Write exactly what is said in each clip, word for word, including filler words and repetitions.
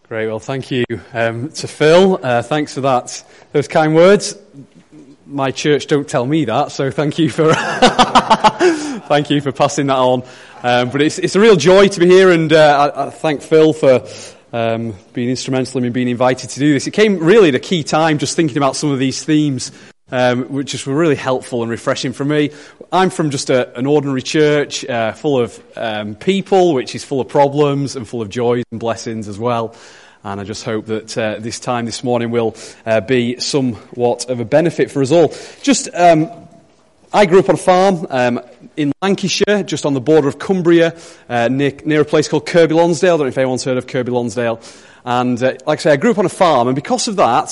Great, well thank you um, to Phil. Uh, thanks for that, those kind words. My church don't tell me that, so thank you for thank you for passing that on. Um, but it's it's a real joy to be here, and uh, I, I thank Phil for um, being instrumental in me being invited to do this. It came really at a key time, just thinking about some of these themes, um, which just were really helpful and refreshing for me. I'm from just a, an ordinary church, uh, full of um, people, which is full of problems and full of joys and blessings as well. And I just hope that uh, this time this morning will uh, be somewhat of a benefit for us all. Just, um, I grew up on a farm um, in Lancashire, just on the border of Cumbria, uh, near, near a place called Kirkby Lonsdale. I don't know if anyone's heard of Kirkby Lonsdale. And uh, like I say, I grew up on a farm, and because of that,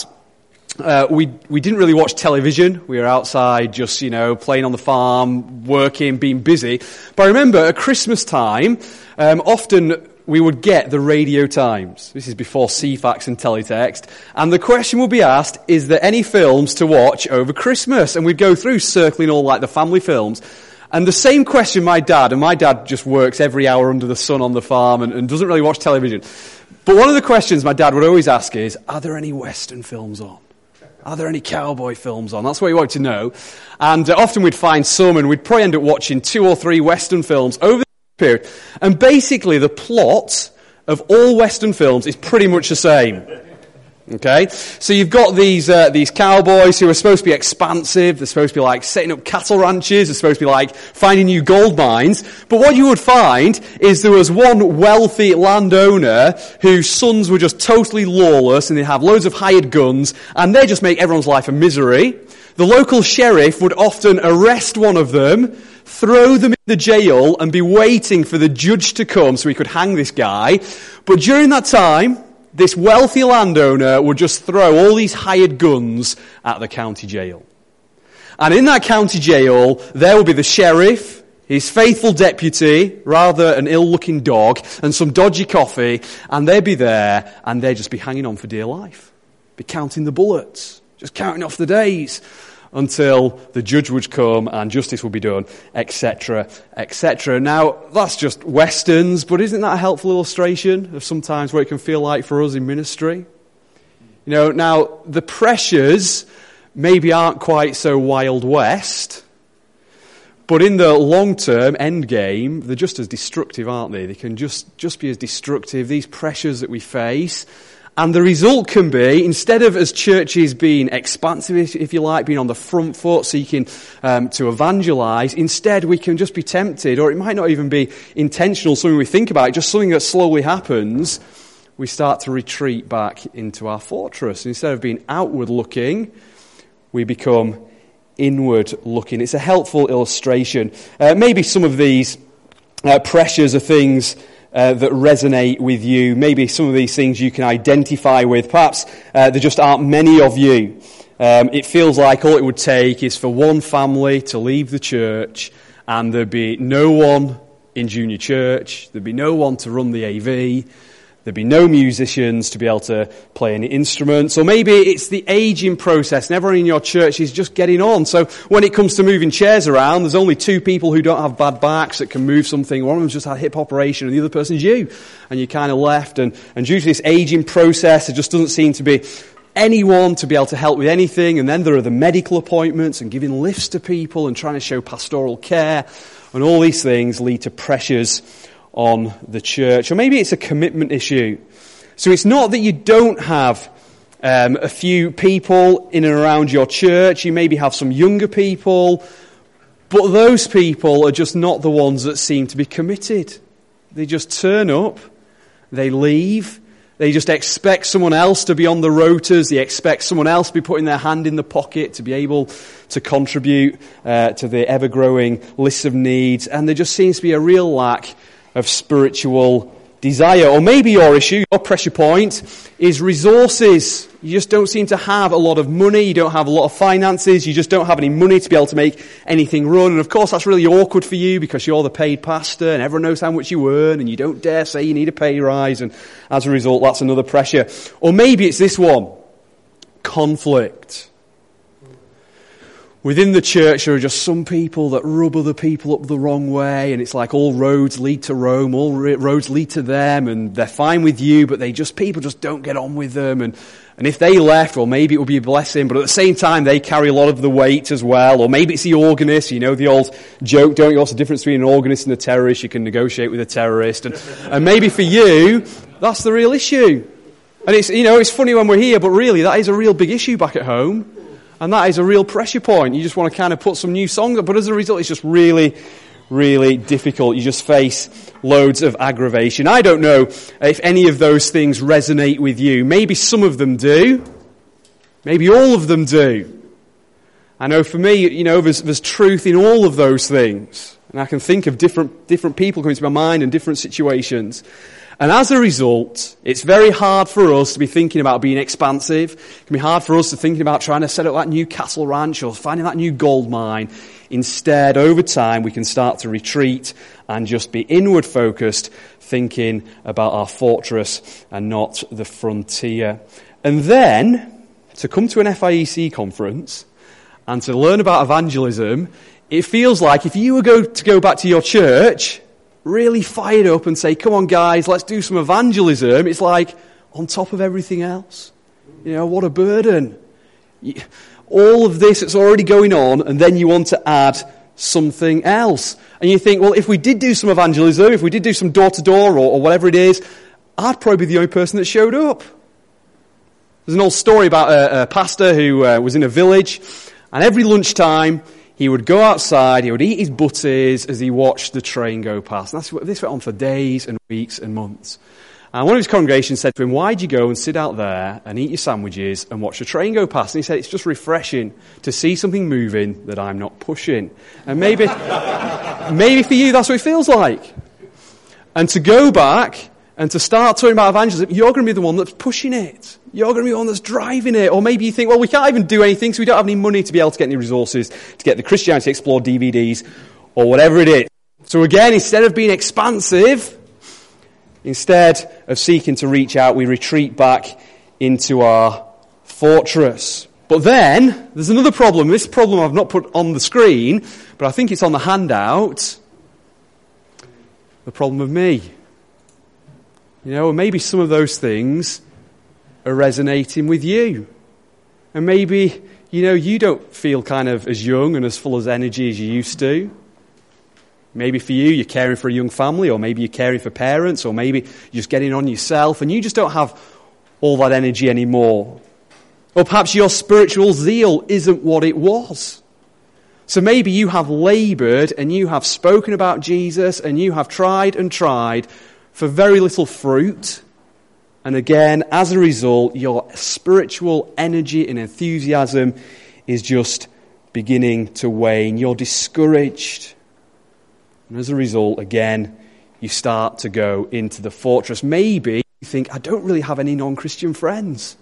uh, we we didn't really watch television. We were outside just, you know, playing on the farm, working, being busy. But I remember at Christmas time, um, often we would get the radio times. This is before C FAX and teletext. And the question would be asked, is there any films to watch over Christmas? And we'd go through circling all like the family films. And the same question my dad, and my dad just works every hour under the sun on the farm and, and doesn't really watch television. But one of the questions my dad would always ask is, are there any Western films on? Are there any cowboy films on? That's what he wanted to know. And uh, often we'd find some, and we'd probably end up watching two or three Western films over period. And basically the plot of all Western films is pretty much the same. Okay? So you've got these uh, these cowboys who are supposed to be expansive, they're supposed to be like setting up cattle ranches, they're supposed to be like finding new gold mines. But what you would find is there was one wealthy landowner whose sons were just totally lawless, and they have loads of hired guns, and they just make everyone's life a misery. The local sheriff would often arrest one of them, throw them in the jail, and be waiting for the judge to come so he could hang this guy. But during that time, this wealthy landowner would just throw all these hired guns at the county jail. And in that county jail, there would be the sheriff, his faithful deputy, rather an ill-looking dog, and some dodgy coffee, and they'd be there, and they'd just be hanging on for dear life. Be counting the bullets, just counting off the days, until the judge would come and justice would be done, et cetera, et cetera. Now, that's just Westerns, but isn't that a helpful illustration of sometimes what it can feel like for us in ministry? You know, now, the pressures maybe aren't quite so Wild West, but in the long-term end game, they're just as destructive, aren't they? They can just, just be as destructive, these pressures that we face. And the result can be, instead of as churches being expansive, if you like, being on the front foot, seeking um, to evangelise, instead we can just be tempted, or it might not even be intentional, something we think about, just something that slowly happens, we start to retreat back into our fortress. Instead of being outward looking, we become inward looking. It's a helpful illustration. Uh, maybe some of these uh, pressures are things Uh, that resonate with you. Maybe some of these things you can identify with. Perhaps uh, there just aren't many of you. Um, it feels like all it would take is for one family to leave the church and there'd be no one in junior church, there'd be no one to run the A V, there'd be no musicians to be able to play any instruments, or maybe it's the aging process and everyone in your church is just getting on. So when it comes to moving chairs around, there's only two people who don't have bad backs that can move something. One of them's just had a hip operation and the other person's you. And you kind of left. And, and due to this aging process, there just doesn't seem to be anyone to be able to help with anything. And then there are the medical appointments and giving lifts to people and trying to show pastoral care. And all these things lead to pressures on the church. Or maybe it's a commitment issue. So it's not that you don't have um, a few people in and around your church. You maybe have some younger people, but those people are just not the ones that seem to be committed. They just turn up, they leave, they just expect someone else to be on the rotas, they expect someone else to be putting their hand in the pocket to be able to contribute uh, to the ever-growing list of needs, and there just seems to be a real lack of spiritual desire. Or maybe your issue, your pressure point, is resources. You just don't seem to have a lot of money, you don't have a lot of finances, you just don't have any money to be able to make anything run. And of course that's really awkward for you because you're the paid pastor and everyone knows how much you earn and you don't dare say you need a pay rise, and as a result that's another pressure. Or maybe it's this one, conflict. within the church there are just some people that rub other people up the wrong way, and it's like all roads lead to Rome, all roads lead to them, and they're fine with you, but they just, people just don't get on with them, and And if they left, well, maybe it would be a blessing, but at the same time, they carry a lot of the weight as well. Or maybe it's the organist. You know the old joke, don't you? What's the difference between an organist and a terrorist? You can negotiate with a terrorist. And, and maybe for you, that's the real issue. And it's, you know, it's funny when we're here, but really, that is a real big issue back at home. And that is a real pressure point. You just want to kind of put some new songs up, but as a result, it's just really, really difficult. You just face loads of aggravation. I don't know if any of those things resonate with you. Maybe some of them do. Maybe all of them do. I know for me, you know, there's, there's truth in all of those things. And I can think of different, different people coming to my mind in different situations. And as a result, it's very hard for us to be thinking about being expansive. It can be hard for us to thinking about trying to set up that new Castle Ranch or finding that new gold mine. Instead, over time, we can start to retreat and just be inward focused, thinking about our fortress and not the frontier. And then, to come to an F I E C conference and to learn about evangelism, it feels like if you were go to go back to your church, really fired up and say, come on guys, let's do some evangelism, it's like on top of everything else. You know, what a burden. All of this that's already going on, and then you want to add something else. And you think, well, if we did do some evangelism, if we did do some door-to-door or, or whatever it is, I'd probably be the only person that showed up. There's an old story about a, a pastor who uh, was in a village, and every lunchtime he would go outside, he would eat his butties as he watched the train go past. And that's what, this went on for days and weeks and months. And one of his congregation said to him, why'd you go and sit out there and eat your sandwiches and watch the train go past? And he said, it's just refreshing to see something moving that I'm not pushing. And maybe, maybe for you that's what it feels like. And to go back and to start talking about evangelism, you're going to be the one that's pushing it. You're going to be the one that's driving it. Or maybe you think, well, we can't even do anything, so we don't have any money to be able to get any resources to get the Christianity Explored D V Ds or whatever it is. So again, instead of being expansive, instead of seeking to reach out, we retreat back into our fortress. But then, there's another problem. This problem I've not put on the screen, but I think it's on the handout. The problem of me. You know, and maybe some of those things are resonating with you. And maybe, you know, you don't feel kind of as young and as full of energy as you used to. Maybe for you, you're caring for a young family, or maybe you're caring for parents, or maybe you're just getting on yourself, and you just don't have all that energy anymore. Or perhaps your spiritual zeal isn't what it was. So maybe you have laboured, and you have spoken about Jesus, and you have tried and tried for very little fruit. And again, as a result, your spiritual energy and enthusiasm is just beginning to wane. You're discouraged. And as a result, again, you start to go into the fortress. Maybe you think, I don't really have any non-Christian friends.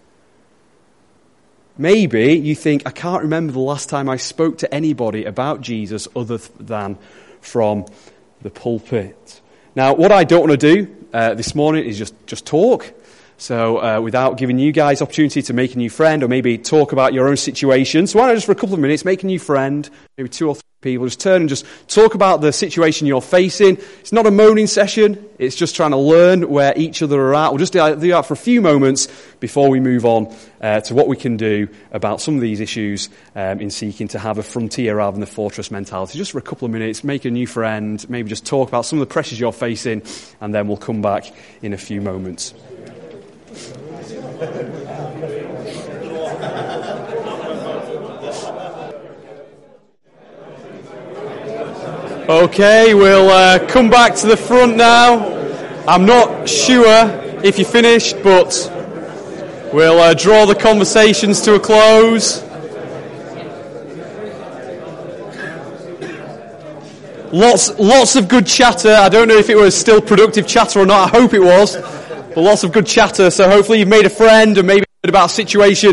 Maybe you think, I can't remember the last time I spoke to anybody about Jesus other than from the pulpit. Now, what I don't want to do uh, this morning is just, just talk. So uh, without giving you guys opportunity to make a new friend or maybe talk about your own situation. So why not just for a couple of minutes make a new friend, maybe two or three people, just turn and just talk about the situation you're facing. It's not a moaning session. It's just trying to learn where each other are at. We'll just do that for a few moments before we move on uh, to what we can do about some of these issues um, in seeking to have a frontier rather than a fortress mentality. Just for a couple of minutes, make a new friend, maybe just talk about some of the pressures you're facing, and then we'll come back in a few moments. Okay, we'll uh, come back to the front now. I'm not sure if you're finished, but we'll uh, draw the conversations to a close. Lots, lots of good chatter. I don't know if it was still productive chatter or not. I hope it was. But lots of good chatter. So hopefully you've made a friend and maybe heard about a situation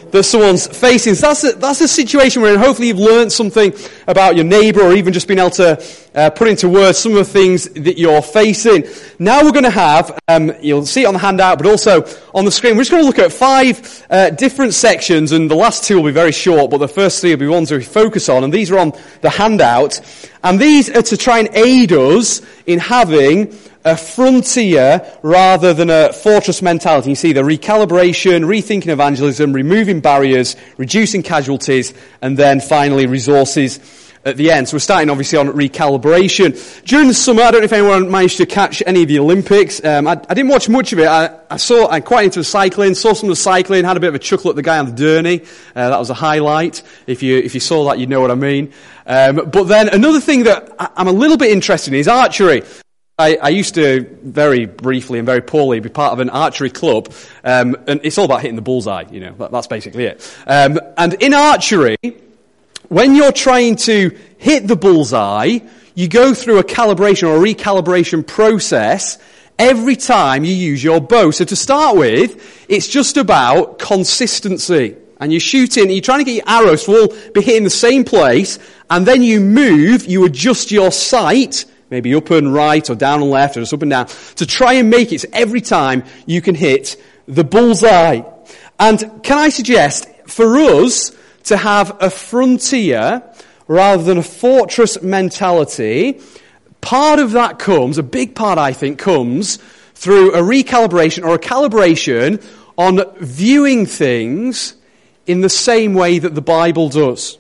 that someone's facing. So that's a, that's a situation where hopefully you've learned something about your neighbour, or even just been able to uh, put into words some of the things that you're facing. Now we're going to have, um, you'll see it on the handout, but also on the screen, we're just going to look at five uh, different sections, and the last two will be very short, but the first three will be ones that we focus on, and these are on the handout. And these are to try and aid us in having a frontier rather than a fortress mentality. You see the recalibration, rethinking evangelism, removing barriers, reducing casualties, and then finally resources at the end. So we're starting obviously on recalibration. During the summer, I don't know if anyone managed to catch any of the Olympics. Um, I, I didn't watch much of it. I, I saw, I'm quite into cycling, saw some of the cycling, had a bit of a chuckle at the guy on the Derny. Uh, that was a highlight. If you, if you saw that, you know what I mean. Um, but then another thing that I, I'm a little bit interested in is archery. I, I used to, very briefly and very poorly, be part of an archery club, um, and it's all about hitting the bullseye, you know, that, that's basically it. Um, and in archery, when you're trying to hit the bullseye, you go through a calibration or a recalibration process every time you use your bow. So to start with, it's just about consistency. And you're shooting, you're trying to get your arrows to all be hitting the same place, and then you move, you adjust your sight, maybe up and right or down and left or just up and down, to try and make it so every time you can hit the bullseye. And can I suggest, for us to have a frontier rather than a fortress mentality, part of that comes, a big part I think, comes through a recalibration or a calibration on viewing things in the same way that the Bible does.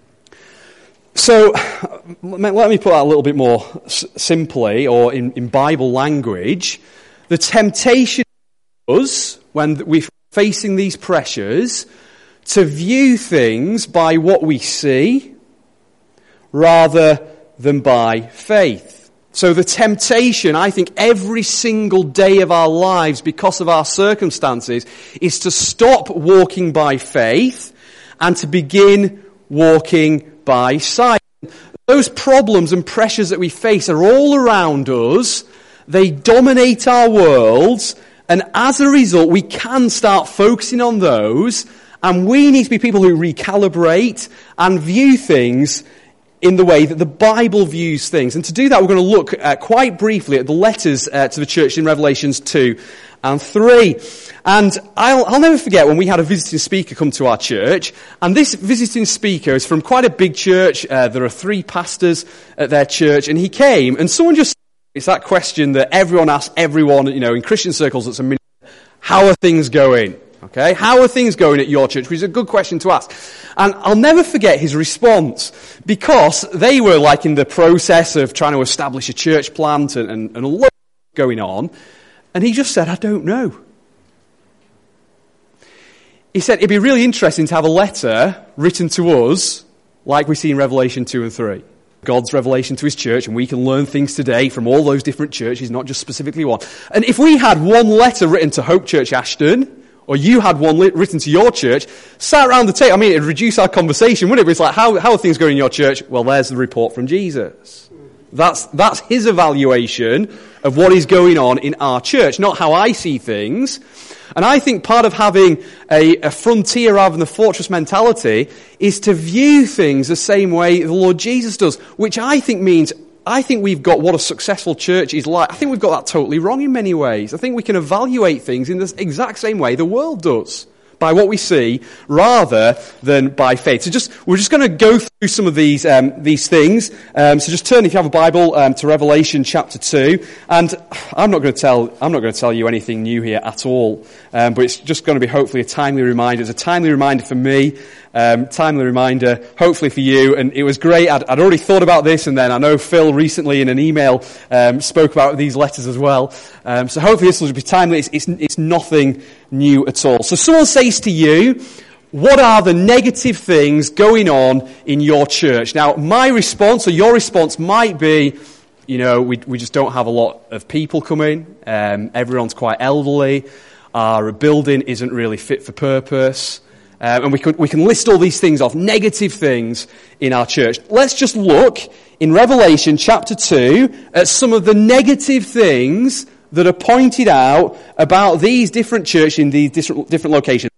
So, let me put that a little bit more s- simply, or in, in Bible language. The temptation is, when we're facing these pressures, to view things by what we see, rather than by faith. So the temptation, I think, every single day of our lives, because of our circumstances, is to stop walking by faith, and to begin walking by sight. Those problems and pressures that we face are all around us. They dominate our worlds, and as a result, we can start focusing on those, and we need to be people who recalibrate and view things in the way that the Bible views things. And to do that, we're going to look uh, quite briefly at the letters uh, to the church in Revelations two and three. And I'll, I'll never forget when we had a visiting speaker come to our church, and this visiting speaker is from quite a big church. Uh, there are three pastors at their church, and he came, and someone just, it's that question that everyone asks everyone, you know, in Christian circles, it's a minute, how are things going? Okay, how are things going at your church? Which is a good question to ask. And I'll never forget his response, because they were like in the process of trying to establish a church plant and, and, and a lot going on. And he just said, I don't know. He said, it'd be really interesting to have a letter written to us, like we see in Revelation two and three. God's revelation to his church, and we can learn things today from all those different churches, not just specifically one. And if we had one letter written to Hope Church Ashton, or you had one lit, written to your church, sat around the table, I mean, it'd reduce our conversation, wouldn't it? But it's like, how, how are things going in your church? Well, there's the report from Jesus. That's, that's his evaluation of what is going on in our church, not how I see things. And I think part of having a, a frontier rather than a fortress mentality is to view things the same way the Lord Jesus does, which I think means, I think we've got what a successful church is like. I think we've got that totally wrong in many ways. I think we can evaluate things in the exact same way the world does, by what we see rather than by faith. So just, we're just going to go through some of these, um, these things. Um, so just turn, if you have a Bible, um, to Revelation chapter two. And I'm not going to tell, I'm not going to tell you anything new here at all. Um, but it's just going to be hopefully a timely reminder. It's a timely reminder for me. Um, timely reminder, hopefully for you. And it was great. I'd, I'd already thought about this, and then I know Phil recently in an email um, spoke about these letters as well. Um, so hopefully this will be timely. It's, it's, it's nothing new at all. So someone says to you, what are the negative things going on in your church? Now, my response or your response might be, you know, we we just don't have a lot of people coming. Um, everyone's quite elderly. Our building isn't really fit for purpose. Um, and we could, we can list all these things off, negative things in our church. Let's just look in Revelation chapter two at some of the negative things that are pointed out about these different churches in these different, different locations.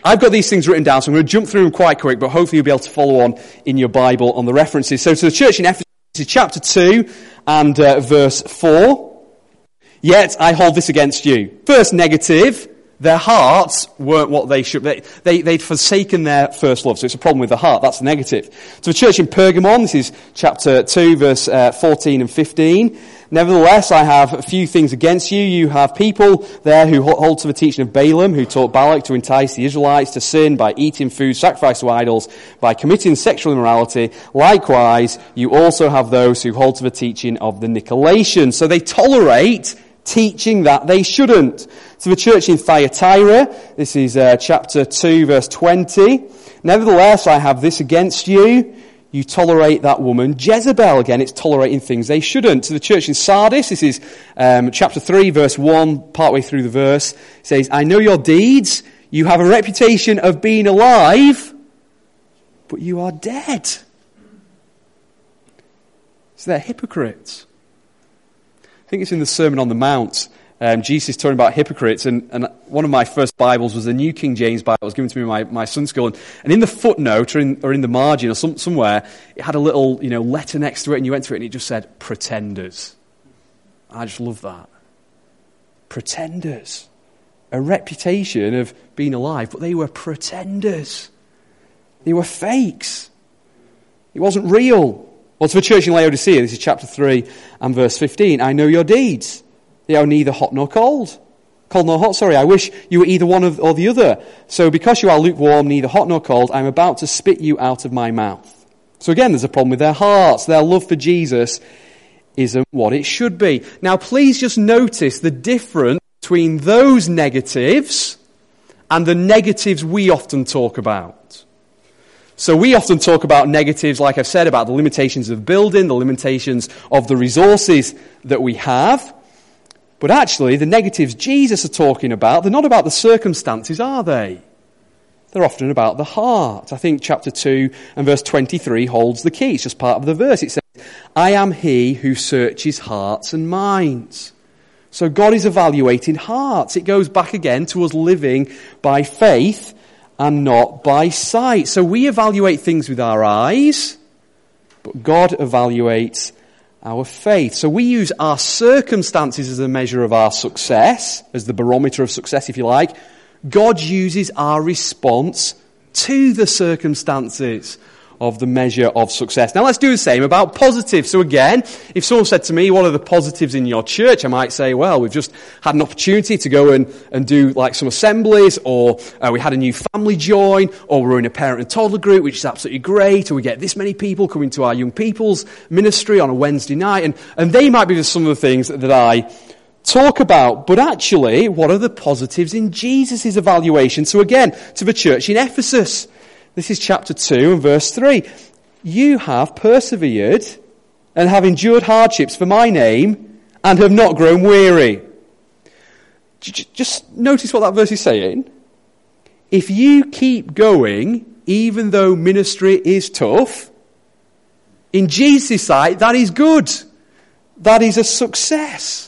I've got these things written down, so I'm going to jump through them quite quick, but hopefully you'll be able to follow on in your Bible on the references. So to the church in Ephesus, chapter two and uh, verse four. Yet I hold this against you. First negative, their hearts weren't what they should. They, they, they'd forsaken their first love. So it's a problem with the heart. That's the negative. To the church in Pergamon, this is chapter two, verse uh, fourteen and fifteen. Nevertheless, I have a few things against you. You have people there who hold to the teaching of Balaam, who taught Balak to entice the Israelites to sin by eating food sacrificed to idols, by committing sexual immorality. Likewise, you also have those who hold to the teaching of the Nicolaitans. So they tolerate teaching that they shouldn't. To the church in Thyatira, this is uh, chapter two, verse twenty. Nevertheless, I have this against you. You tolerate that woman Jezebel. Again, it's tolerating things they shouldn't. To the church in Sardis, this is um, chapter three, verse one, partway through the verse. It says, I know your deeds. You have a reputation of being alive, but you are dead. So they're hypocrites. I think it's in the Sermon on the Mount. Um, Jesus is talking about hypocrites, and, and one of my first Bibles was the New King James Bible. It was given to me by my, my son's school, and, and in the footnote or in, or in the margin or some, somewhere, it had a little, you know, letter next to it, and you went through it, and it just said pretenders. I just love that. Pretenders, a reputation of being alive, but they were pretenders. They were fakes. It wasn't real. Well, to the church in Laodicea, this is chapter three and verse fifteen. I know your deeds. They are neither hot nor cold. Cold nor hot, sorry. I wish you were either one or the other. So because you are lukewarm, neither hot nor cold, I'm about to spit you out of my mouth. So again, there's a problem with their hearts. Their love for Jesus isn't what it should be. Now, please just notice the difference between those negatives and the negatives we often talk about. So we often talk about negatives, like I've said, about the limitations of building, the limitations of the resources that we have. But actually, the negatives Jesus are talking about, they're not about the circumstances, are they? They're often about the heart. I think chapter two and verse twenty-three holds the key. It's just part of the verse. It says, I am he who searches hearts and minds. So God is evaluating hearts. It goes back again to us living by faith and not by sight. So we evaluate things with our eyes, but God evaluates our faith. So we use our circumstances as a measure of our success, as the barometer of success, if you like. God uses our response to the circumstances of the measure of success. Now let's do the same about positives. So again, if someone said to me, what are the positives in your church? I might say, well, we've just had an opportunity to go and, and do like some assemblies, or uh, we had a new family join, or we're in a parent and toddler group, which is absolutely great, or we get this many people coming to our young people's ministry on a Wednesday night, and, and they might be just some of the things that, that I talk about. But actually, what are the positives in Jesus' evaluation? So again, to the church in Ephesus, this is chapter two and verse three. You have persevered and have endured hardships for my name and have not grown weary. Just notice what that verse is saying. If you keep going, even though ministry is tough, in Jesus' sight, that is good. That is a success.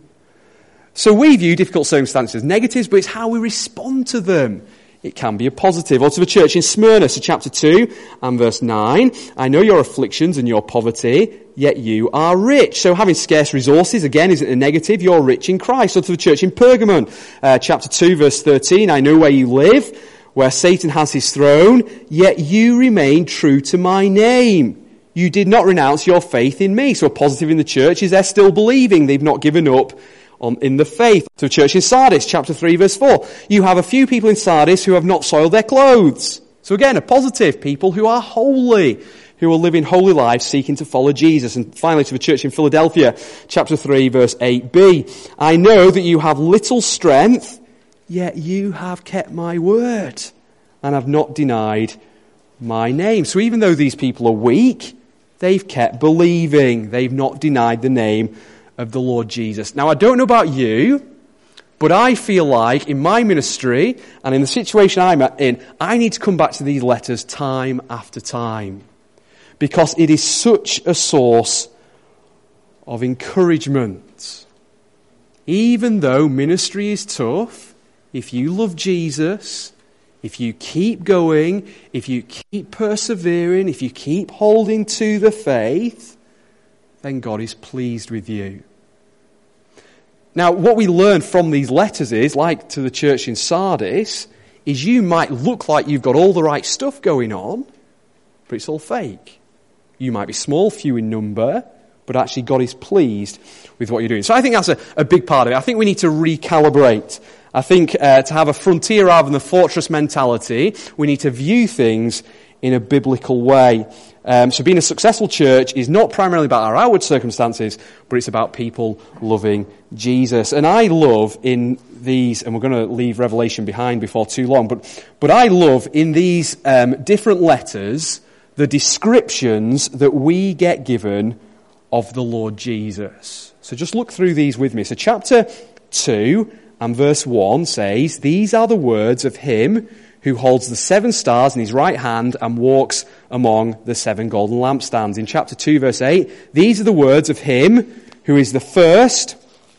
So we view difficult circumstances as negatives, but it's how we respond to them. It can be a positive. Or to the church in Smyrna, so chapter two and verse nine. I know your afflictions and your poverty, yet you are rich. So having scarce resources, again, isn't a negative. You're rich in Christ. Or to the church in Pergamon, uh, chapter two, verse thirteen. I know where you live, where Satan has his throne, yet you remain true to my name. You did not renounce your faith in me. So a positive in the church is they're still believing. They've not given up On, in the faith. To a church in Sardis, chapter three, verse four. You have a few people in Sardis who have not soiled their clothes. So again, a positive. People who are holy, who are living holy lives seeking to follow Jesus. And finally, to the church in Philadelphia, chapter three, verse eight b. I know that you have little strength, yet you have kept my word and have not denied my name. So even though these people are weak, they've kept believing. They've not denied the name of the Lord Jesus. Now, I don't know about you, but I feel like in my ministry and in the situation I'm in, I need to come back to these letters time after time, because it is such a source of encouragement. Even though ministry is tough, if you love Jesus, if you keep going, if you keep persevering, if you keep holding to the faith, then God is pleased with you. Now, what we learn from these letters is, like to the church in Sardis, is you might look like you've got all the right stuff going on, but it's all fake. You might be small, few in number, but actually God is pleased with what you're doing. So I think that's a, a big part of it. I think we need to recalibrate. I think uh, to have a frontier rather than a fortress mentality, we need to view things in a biblical way. Um, so being a successful church is not primarily about our outward circumstances, but it's about people loving Jesus. And I love in these, and we're going to leave Revelation behind before too long, but, but I love in these um, different letters the descriptions that we get given of the Lord Jesus. So just look through these with me. So chapter two and verse one says, "These are the words of him who holds the seven stars in his right hand and walks among the seven golden lampstands." In chapter two, verse eight, "These are the words of him who is the first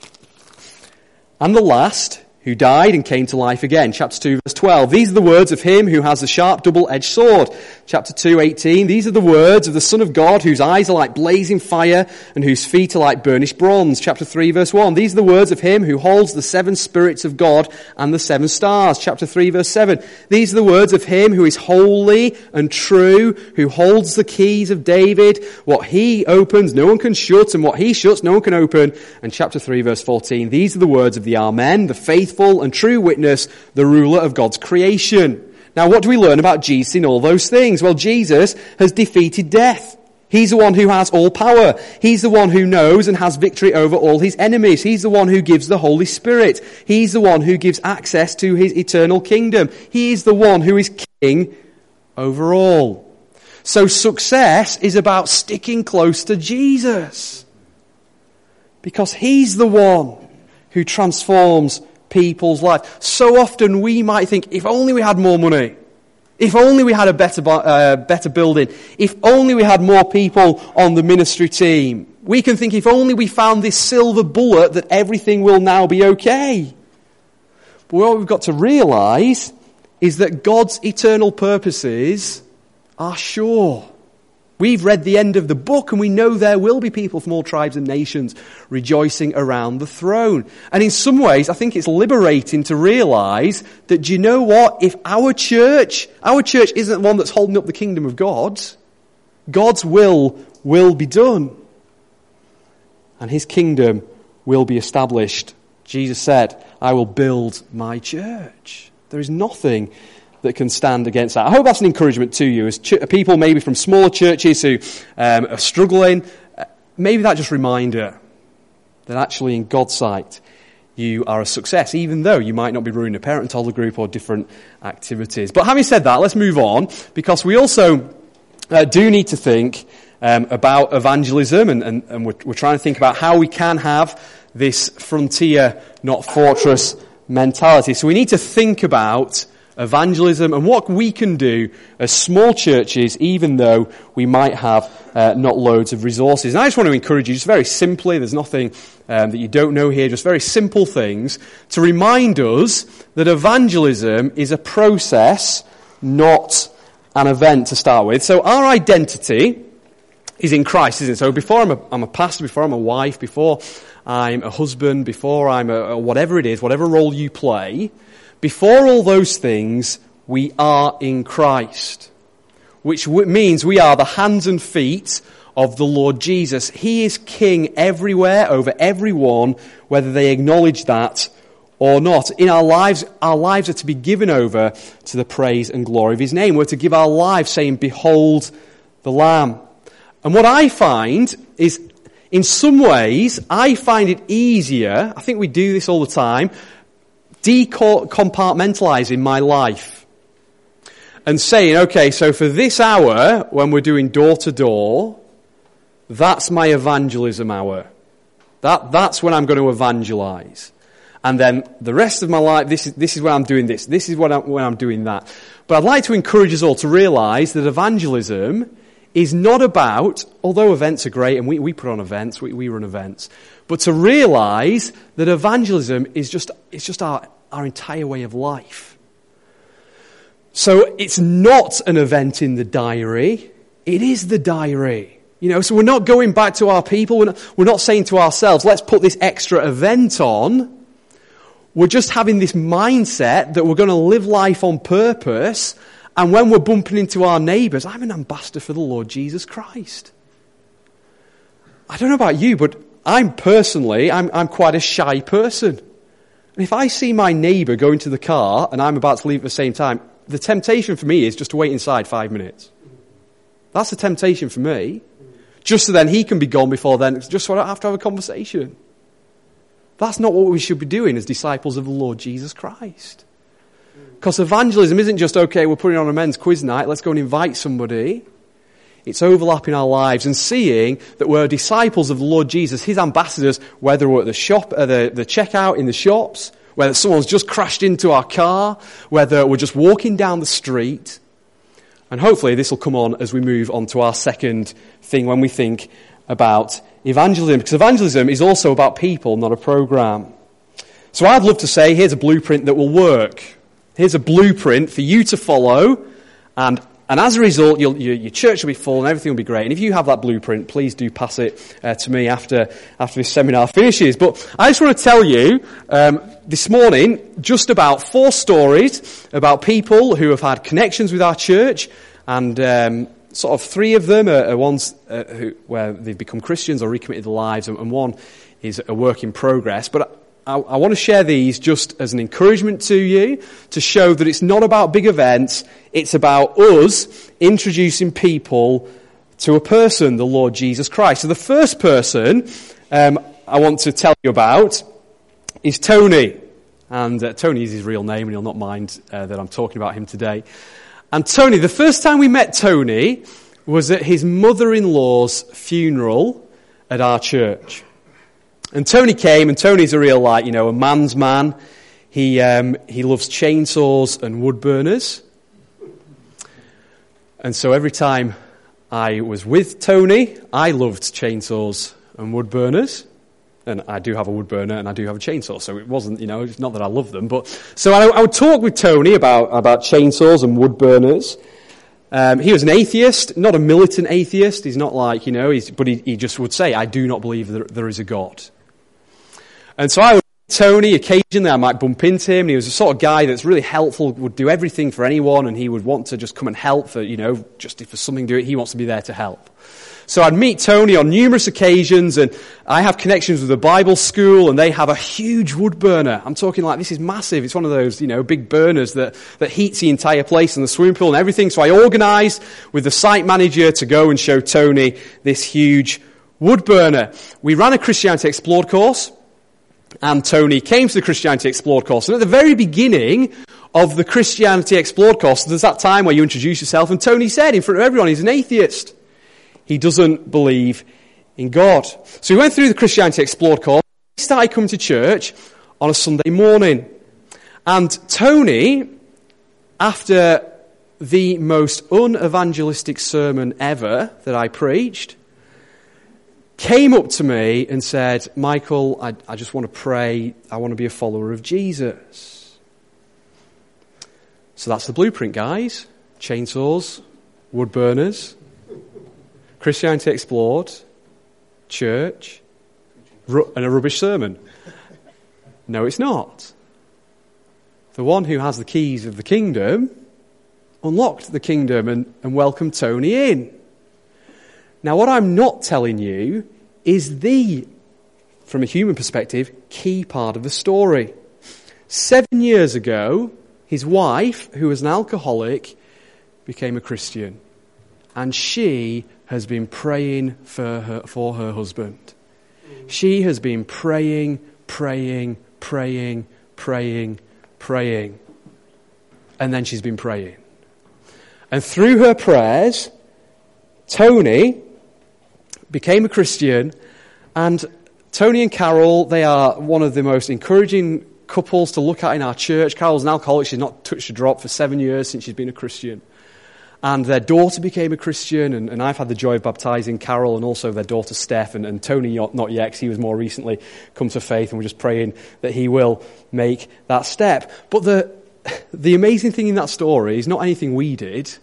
and the last, who died and came to life again." Chapter two, verse twelve, "These are the words of him who has the sharp double-edged sword." Chapter two, eighteen, "These are the words of the Son of God, whose eyes are like blazing fire and whose feet are like burnished bronze." Chapter three, verse one, "These are the words of him who holds the seven spirits of God and the seven stars." Chapter three, verse seven, "These are the words of him who is holy and true, who holds the keys of David. What he opens, no one can shut, and what he shuts, no one can open." And chapter three, verse fourteen, "These are the words of the Amen, the faithful and true witness, the ruler of God's creation." Now, what do we learn about Jesus in all those things? Well, Jesus has defeated death. He's the one who has all power. He's the one who knows and has victory over all his enemies. He's the one who gives the Holy Spirit. He's the one who gives access to his eternal kingdom. He is the one who is king over all. So success is about sticking close to Jesus, because he's the one who transforms people's lives. So often we might think, if only we had more money, if only we had a better uh, better building, if only we had more people on the ministry team. We can think, if only we found this silver bullet, that everything will now be okay. But what we've got to realise is that God's eternal purposes are sure. We've read the end of the book and we know there will be people from all tribes and nations rejoicing around the throne. And in some ways, I think it's liberating to realise that, do you know what? If our church, our church isn't the one that's holding up the kingdom of God, God's will will be done. And his kingdom will be established. Jesus said, "I will build my church." There is nothing that can stand against that. I hope that's an encouragement to you as ch- people maybe from smaller churches who um, are struggling. Uh, maybe that just reminder that actually in God's sight you are a success, even though you might not be running a parent toddler group or different activities. But having said that, let's move on, because we also uh, do need to think um, about evangelism, and, and, and we're, we're trying to think about how we can have this frontier, not fortress mentality. So we need to think about evangelism and what we can do as small churches, even though we might have uh, not loads of resources. And I just want to encourage you, just very simply, there's nothing um, that you don't know here, just very simple things, to remind us that evangelism is a process, not an event to start with. So our identity is in Christ, isn't it? So before I'm a, I'm a pastor, before I'm a wife, before I'm a husband, before I'm a, a whatever it is, whatever role you play, before all those things, we are in Christ, which w- means we are the hands and feet of the Lord Jesus. He is king everywhere, over everyone, whether they acknowledge that or not. In our lives, our lives are to be given over to the praise and glory of his name. We're to give our lives saying, "Behold the Lamb." And what I find is, in some ways, I find it easier, I think we do this all the time, decompartmentalizing my life and saying, okay, so for this hour when we're doing door to door, that's my evangelism hour. That that's when I'm going to evangelize. And then the rest of my life, this is this is when I'm doing this. This is when I'm, when I'm doing that. But I'd like to encourage us all to realize that evangelism is not about, although events are great and we, we put on events, we, we run events, but to realize that evangelism is just, it's just our, our entire way of life. So it's not an event in the diary. It is the diary. You know, so we're not going back to our people. We're not, we're not saying to ourselves, let's put this extra event on. We're just having this mindset that we're going to live life on purpose. And when we're bumping into our neighbours, I'm an ambassador for the Lord Jesus Christ. I don't know about you, but I'm personally, I'm, I'm quite a shy person. And if I see my neighbour go into the car and I'm about to leave at the same time, the temptation for me is just to wait inside five minutes. That's the temptation for me. Just so then he can be gone before then, just so I don't have to have a conversation. That's not what we should be doing as disciples of the Lord Jesus Christ. Because evangelism isn't just, okay, we're putting on a men's quiz night, let's go and invite somebody. It's overlapping our lives and seeing that we're disciples of the Lord Jesus, his ambassadors, whether we're at the shop, uh, the, the checkout in the shops, whether someone's just crashed into our car, whether we're just walking down the street. And hopefully this will come on as we move on to our second thing when we think about evangelism. Because evangelism is also about people, not a program. So I'd love to say, here's a blueprint that will work. Here's a blueprint for you to follow, and and as a result, you'll, your, your church will be full and everything will be great. And if you have that blueprint, please do pass it uh, to me after after this seminar finishes. But I just want to tell you um, this morning just about four stories about people who have had connections with our church, and um, sort of three of them are, are ones uh, who, where they've become Christians or recommitted their lives, and, and one is a work in progress. But I, I want to share these just as an encouragement to you, to show that it's not about big events, it's about us introducing people to a person, the Lord Jesus Christ. So the first person um, I want to tell you about is Tony. And uh, Tony is his real name, and he'll not mind uh, that I'm talking about him today. And Tony, the first time we met Tony was at his mother-in-law's funeral at our church. And Tony came, and Tony's a real, like, you know, a man's man. He um, he loves chainsaws and wood burners. And so every time I was with Tony, I loved chainsaws and wood burners. And I do have a wood burner and I do have a chainsaw, so it wasn't, you know, it's not that I love them. But so I, I would talk with Tony about, about chainsaws and wood burners. Um, he was an atheist, not a militant atheist. He's not like, you know, he's, but he, he just would say, I do not believe that there is a God. And so I would meet Tony, occasionally I might bump into him, and he was the sort of guy that's really helpful, would do everything for anyone, and he would want to just come and help for, you know, just if there's something to do it, he wants to be there to help. So I'd meet Tony on numerous occasions, and I have connections with the Bible school, and they have a huge wood burner. I'm talking like, this is massive. It's one of those, you know, big burners that, that heats the entire place and the swimming pool and everything. So I organised with the site manager to go and show Tony this huge wood burner. We ran a Christianity Explored course, and Tony came to the Christianity Explored course. And at the very beginning of the Christianity Explored course, there's that time where you introduce yourself, and Tony said in front of everyone, he's an atheist. He doesn't believe in God. So we went through the Christianity Explored course. He started coming to church on a Sunday morning. And Tony, after the most unevangelistic sermon ever that I preached, came up to me and said, Michael, I, I just want to pray. I want to be a follower of Jesus. So that's the blueprint, guys. Chainsaws, wood burners, Christianity Explored, church, ru- and a rubbish sermon. No, it's not. The one who has the keys of the kingdom unlocked the kingdom and, and welcomed Tony in. Now, what I'm not telling you is the, from a human perspective, key part of the story. Seven years ago, his wife, who was an alcoholic, became a Christian. And she has been praying for her, for her husband. She has been praying, praying, praying, praying, praying. And then she's been praying. And through her prayers, Tony became a Christian. And Tony and Carol, they are one of the most encouraging couples to look at in our church. Carol's an alcoholic. She's not touched a drop for seven years since she's been a Christian. And their daughter became a Christian, and, and I've had the joy of baptizing Carol and also their daughter Steph, and, and Tony not yet, because he was more recently come to faith, and we're just praying that he will make that step. But the the amazing thing in that story is not anything we did,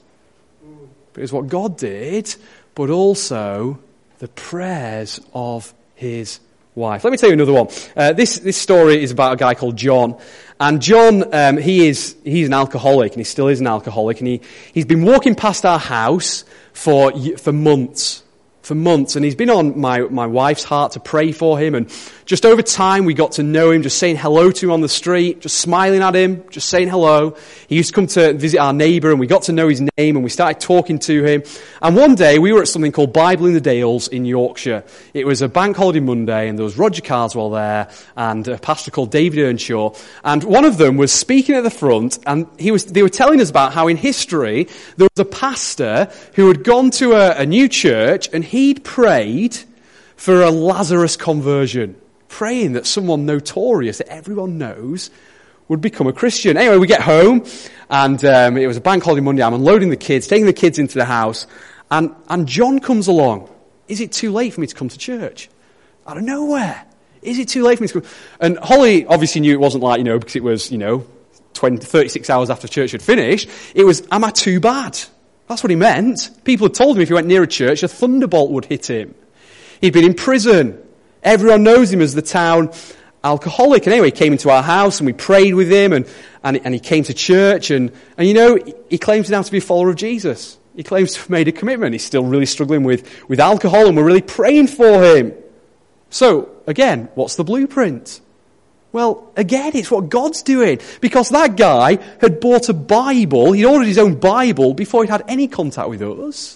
but it's what God did, but also the prayers of his wife. Let me tell you another one. Uh, this this story is about a guy called John. And John, um, he is he's an alcoholic, and he still is an alcoholic, and he, he's been walking past our house for for months. For months, and he's been on my, my wife's heart to pray for him, and just over time we got to know him, just saying hello to him on the street, just smiling at him, just saying hello. He used to come to visit our neighbour, and we got to know his name, and we started talking to him. And one day we were at something called Bible in the Dales in Yorkshire. It was a bank holiday Monday, and there was Roger Carswell there, and a pastor called David Earnshaw, and one of them was speaking at the front, and he was they were telling us about how in history there was a pastor who had gone to a, a new church, and he'd prayed for a Lazarus conversion, praying that someone notorious that everyone knows would become a Christian. Anyway, we get home, and um, it was a bank holiday Monday. I'm unloading the kids, taking the kids into the house, and, and John comes along. Is it too late for me to come to church? Out of nowhere. Is it too late for me to come? And Holly obviously knew it wasn't like, you know, because it was, you know, twenty, thirty-six hours after church had finished. It was, am I too bad? That's what he meant. People had told him if he went near a church, a thunderbolt would hit him. He'd been in prison. Everyone knows him as the town alcoholic. And anyway, he came into our house and we prayed with him, and, and, and he came to church, and, and you know, he claims now to be a follower of Jesus. He claims to have made a commitment. He's still really struggling with, with alcohol, and we're really praying for him. So, again, what's the blueprint? Well, again, it's what God's doing. Because that guy had bought a Bible, he'd ordered his own Bible before he'd had any contact with us.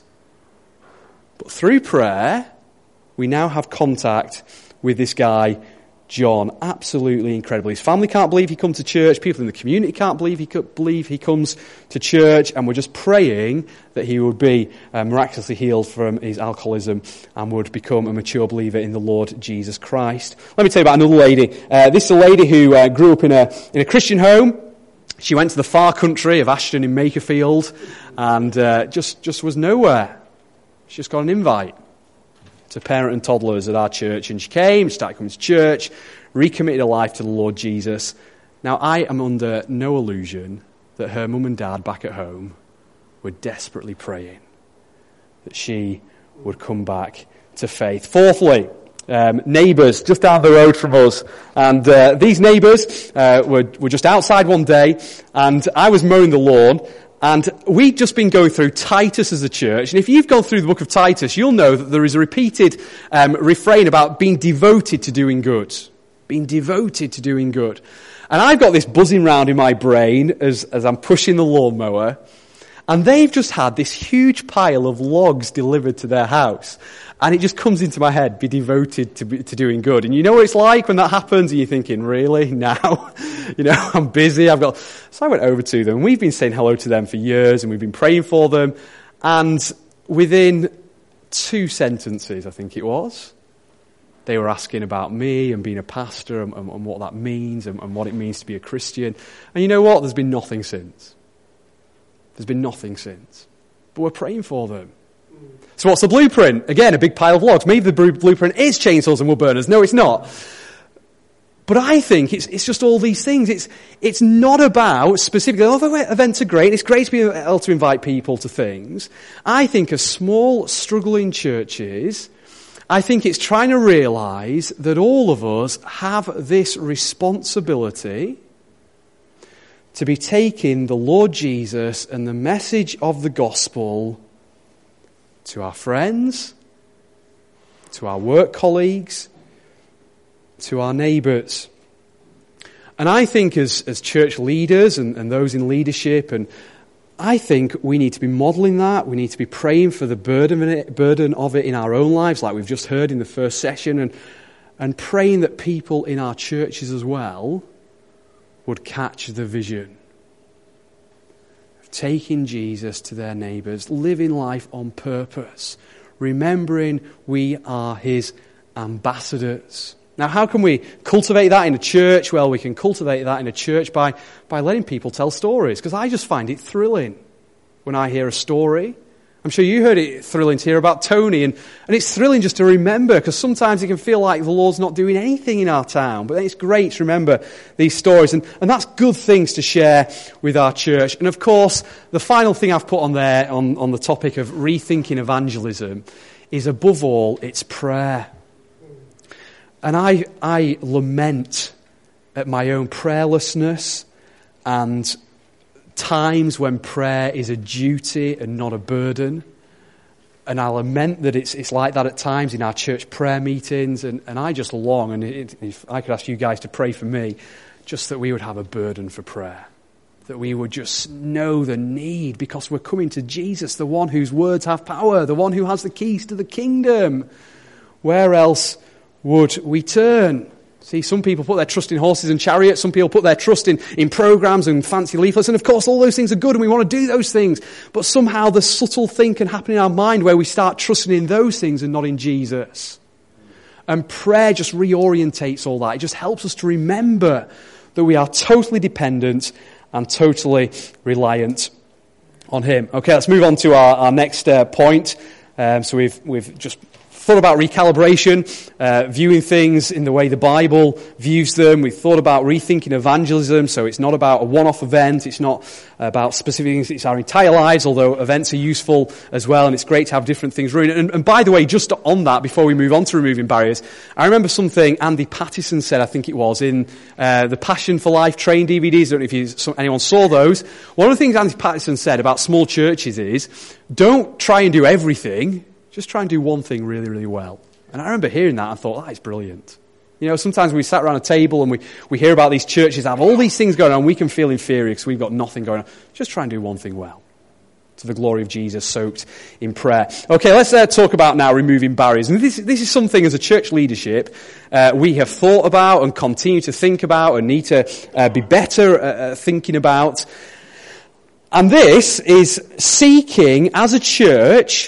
But through prayer, we now have contact with this guy, John. Absolutely incredible. His family can't believe he comes to church. People in the community can't believe he could believe he comes to church. And we're just praying that he would be uh, miraculously healed from his alcoholism and would become a mature believer in the Lord Jesus Christ. Let me tell you about another lady. Uh, this is a lady who uh, grew up in a in a Christian home. She went to the far country of Ashton in Makerfield, and uh, just just was nowhere. She just got an invite to parent and toddlers at our church, and she came, started coming to church, recommitted her life to the Lord Jesus. Now, I am under no illusion that her mum and dad back at home were desperately praying that she would come back to faith. Fourthly, um, neighbours just down the road from us, and uh, these neighbours uh, were, were just outside one day, and I was mowing the lawn. And we'd just been going through Titus as a church. And if you've gone through the book of Titus, you'll know that there is a repeated um, refrain about being devoted to doing good. Being devoted to doing good. And I've got this buzzing round in my brain as, as I'm pushing the lawnmower. And they've just had this huge pile of logs delivered to their house. And it just comes into my head, be devoted to to doing good. And you know what it's like when that happens, and you're thinking, really? Now? You know, I'm busy, I've got... So I went over to them. We've been saying hello to them for years, and we've been praying for them. And within two sentences, I think it was, they were asking about me and being a pastor and, and, and what that means and, and what it means to be a Christian. And you know what? There's been nothing since. There's been nothing since. But we're praying for them. So what's the blueprint? Again, a big pile of logs. Maybe the blueprint is chainsaws and wood burners. No, it's not. But I think it's it's just all these things. It's it's not about specifically, although events are great, it's great to be able to invite people to things. I think as small, struggling churches, I think it's trying to realise that all of us have this responsibility to be taking the Lord Jesus and the message of the gospel to our friends, to our work colleagues, to our neighbours. And I think as, as church leaders and, and those in leadership, and I think we need to be modelling that. We need to be praying for the burden of it, burden of it in our own lives, like we've just heard in the first session, and, and praying that people in our churches as well would catch the vision of taking Jesus to their neighbours, living life on purpose, remembering we are his ambassadors. Now, how can we cultivate that in a church? Well, we can cultivate that in a church by, by letting people tell stories, because I just find it thrilling when I hear a story. I'm sure you heard it thrilling to hear about Tony, and, and it's thrilling just to remember, because sometimes it can feel like the Lord's not doing anything in our town, but then it's great to remember these stories, and, and that's good things to share with our church. And of course, the final thing I've put on there on, on the topic of rethinking evangelism is, above all, it's prayer. And I, I lament at my own prayerlessness and times when prayer is a duty and not a burden. And I lament that it's it's like that at times in our church prayer meetings. And, and I just long, and it, if I could ask you guys to pray for me, just that we would have a burden for prayer. That we would just know the need, because we're coming to Jesus, the one whose words have power, the one who has the keys to the kingdom. Where else would we turn? See, some people put their trust in horses and chariots. Some people put their trust in, in programs and fancy leaflets. And of course, all those things are good and we want to do those things. But somehow the subtle thing can happen in our mind where we start trusting in those things and not in Jesus. And prayer just reorientates all that. It just helps us to remember that we are totally dependent and totally reliant on Him. Okay, let's move on to our, our next uh, point. Um, so we've we've just thought about recalibration, uh, viewing things in the way the Bible views them. We've thought about rethinking evangelism, so it's not about a one-off event, it's not about specific things, it's our entire lives, although events are useful as well, and it's great to have different things running. And, and by the way, just on that, before we move on to removing barriers, I remember something Andy Pattison said, I think it was, in uh, the Passion for Life train D V Ds. I don't know if you, anyone saw those. One of the things Andy Pattison said about small churches is, don't try and do everything, just try and do one thing really, really well. And I remember hearing that and thought, that is brilliant. You know, sometimes we sat around a table and we, we hear about these churches that have all these things going on, we can feel inferior because we've got nothing going on. Just try and do one thing well, to the glory of Jesus, soaked in prayer. Okay, let's uh, talk about now removing barriers. And this, this is something as a church leadership uh, we have thought about and continue to think about and need to uh, be better at uh, thinking about. And this is seeking, as a church,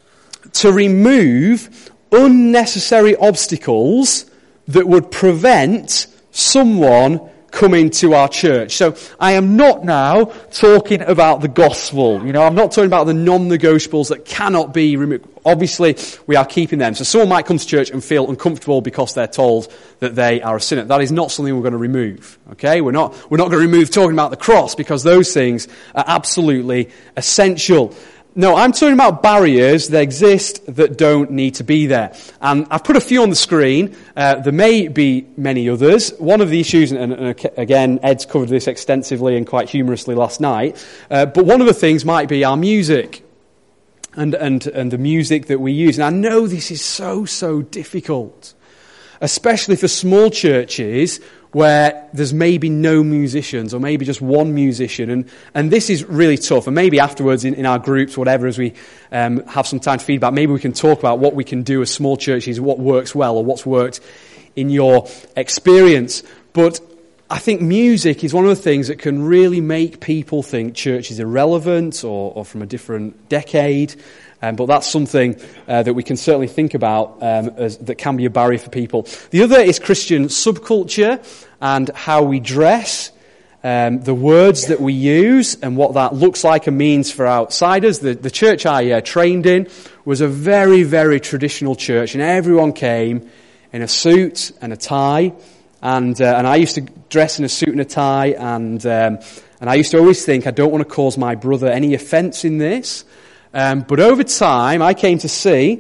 to remove unnecessary obstacles that would prevent someone coming to our church. So I am not now talking about the gospel. You know, I'm not talking about the non-negotiables that cannot be removed. Obviously, we are keeping them. So someone might come to church and feel uncomfortable because they're told that they are a sinner. That is not something we're going to remove. Okay? We're not, we're not going to remove talking about the cross, because those things are absolutely essential. No, I'm talking about barriers that exist that don't need to be there. And I've put a few on the screen. Uh, there may be many others. One of the issues, and, and again, Ed's covered this extensively and quite humorously last night, uh, but one of the things might be our music and, and, and the music that we use. And I know this is so, so difficult, especially for small churches where there's maybe no musicians or maybe just one musician. And, and this is really tough. And maybe afterwards in, in our groups, whatever, as we um, have some time to feedback, maybe we can talk about what we can do as small churches, what works well or what's worked in your experience. But I think music is one of the things that can really make people think church is irrelevant or, or from a different decade. Um, but that's something uh, that we can certainly think about um, as, that can be a barrier for people. The other is Christian subculture and how we dress, um, the words that we use and what that looks like and means for outsiders. The, the church I uh, trained in was a very, very traditional church, and everyone came in a suit and a tie. And uh, and I used to dress in a suit and a tie, and um, and I used to always think, I don't want to cause my brother any offence in this. Um, but over time, I came to see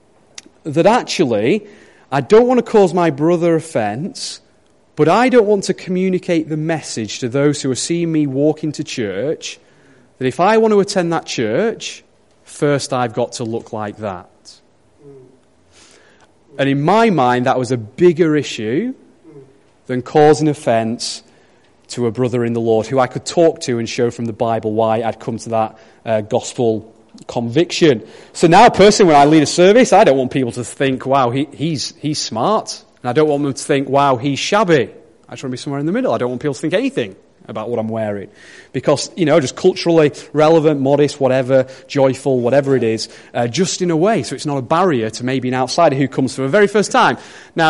that actually, I don't want to cause my brother offence, but I don't want to communicate the message to those who are seeing me walk into church, that if I want to attend that church, first I've got to look like that. And in my mind, that was a bigger issue than causing offence to a brother in the Lord who I could talk to and show from the Bible why I'd come to that uh, gospel conviction. So now, personally, when I lead a service, I don't want people to think, wow, he, he's he's smart. And I don't want them to think, wow, he's shabby. I just want to be somewhere in the middle. I don't want people to think anything about what I'm wearing. Because, you know, just culturally relevant, modest, whatever, joyful, whatever it is, uh, just in a way. So it's not a barrier to maybe an outsider who comes for the very first time. Now,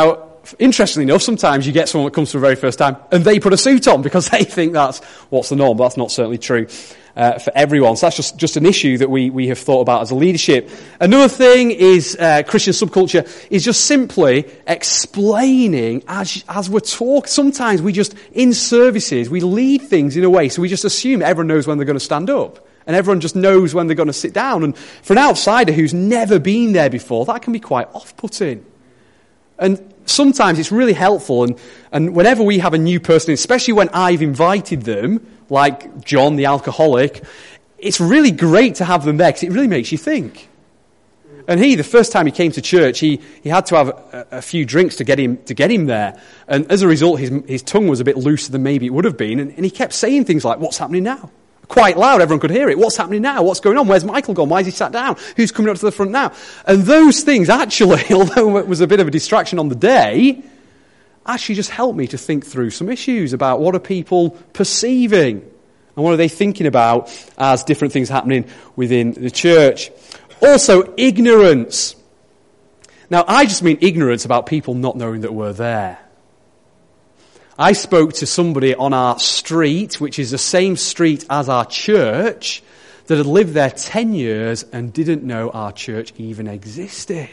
interestingly enough, sometimes you get someone that comes for the very first time and they put a suit on because they think that's what's the norm, but that's not certainly true uh, for everyone. So that's just, just an issue that we, we have thought about as a leadership. Another thing is uh, Christian subculture is just simply explaining as, as we're talking. Sometimes we just, in services, we lead things in a way so we just assume everyone knows when they're going to stand up. And everyone just knows when they're going to sit down. And for an outsider who's never been there before, that can be quite off-putting. And sometimes it's really helpful. And, and whenever we have a new person, especially when I've invited them, like John, the alcoholic, it's really great to have them there because it really makes you think. And he, the first time he came to church, he, he had to have a, a few drinks to get him to get him there. And as a result, his, his tongue was a bit looser than maybe it would have been. And, and he kept saying things like, "What's happening now?" Quite loud, everyone could hear it. What's happening now? What's going on? Where's Michael gone? Why is he sat down? Who's coming up to the front now? And those things actually, although it was a bit of a distraction on the day, actually just helped me to think through some issues about what are people perceiving and what are they thinking about as different things happening within the church. Also, ignorance. Now, I just mean ignorance about people not knowing that we're there. I spoke to somebody on our street, which is the same street as our church, that had lived there ten years and didn't know our church even existed.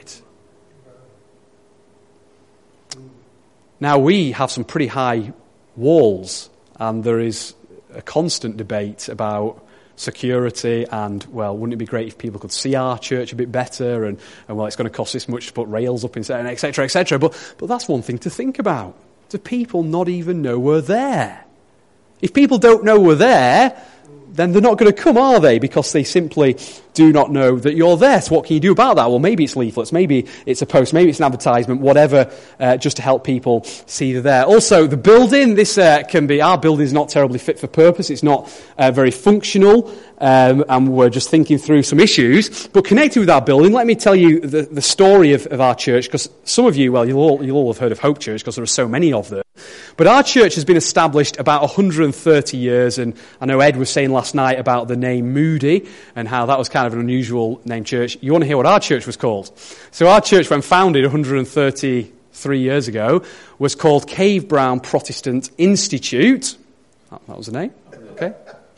Now, we have some pretty high walls, and there is a constant debate about security and, well, wouldn't it be great if people could see our church a bit better, and, and well, it's going to cost this much to put rails up instead, and et cetera, et cetera. But, but that's one thing to think about. Do people not even know we're there? If people don't know we're there, then they're not going to come, are they? Because they simply do not know that you're there. So what can you do about that? Well, maybe it's leaflets, maybe it's a post, maybe it's an advertisement, whatever, uh, just to help people see they're there. Also, the building, this uh, can be, our building is not terribly fit for purpose. It's not uh, very functional, um, and we're just thinking through some issues. But connected with our building, let me tell you the, the story of, of our church, because some of you, well, you'll all, you'll all have heard of Hope Church, because there are so many of them. But our church has been established about one hundred thirty years, and I know Ed was saying last night about the name Moody and how that was kind of an unusual name church. You want to hear what our church was called? So our church, when founded one hundred thirty-three years ago, was called Cave Brown Protestant Institute. That, that was the name. Okay.